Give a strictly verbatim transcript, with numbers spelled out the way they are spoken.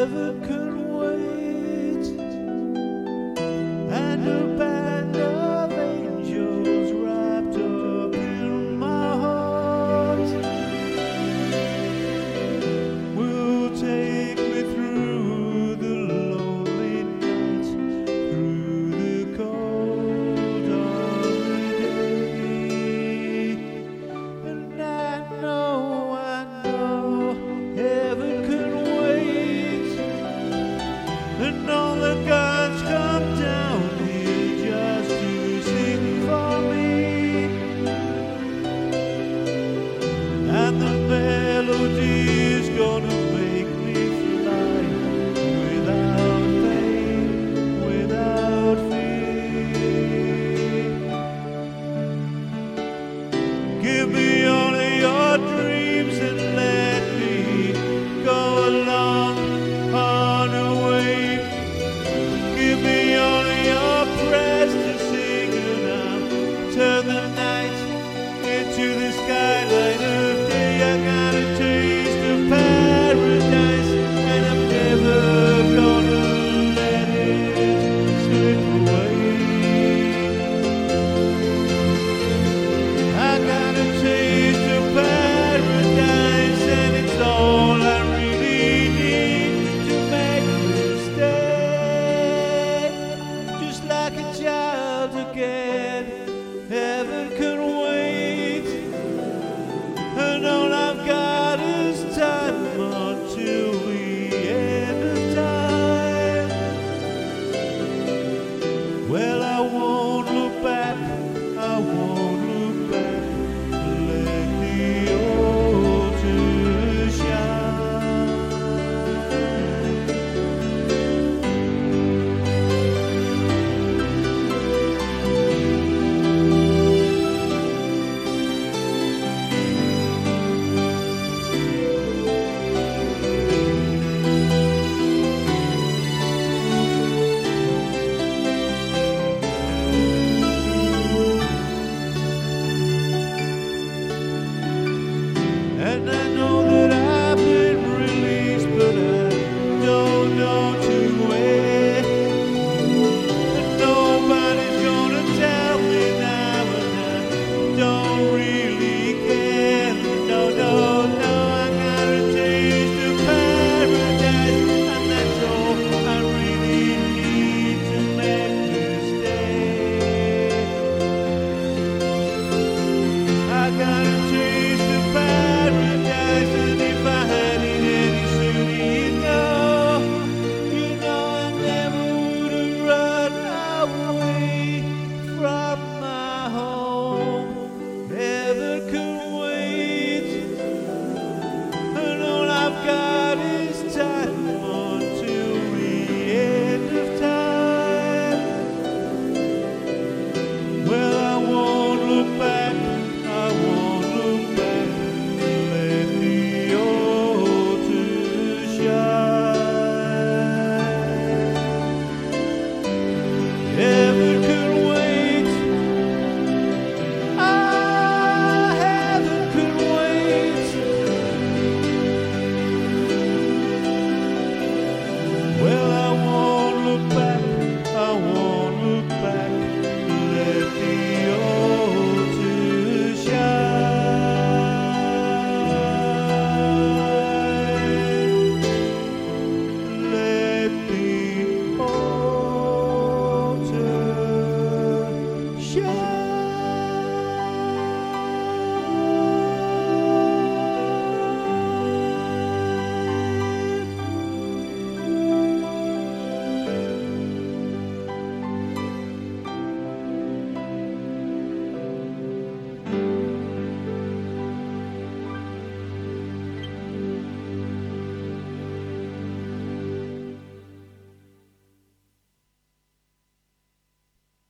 heaven can wait, and a band of angels wrapped up in my heart will take me through the lonely night, through the cold of the day. And I know, I know heaven can wait, and all the gods come down here just to sing for me, and the melody's gonna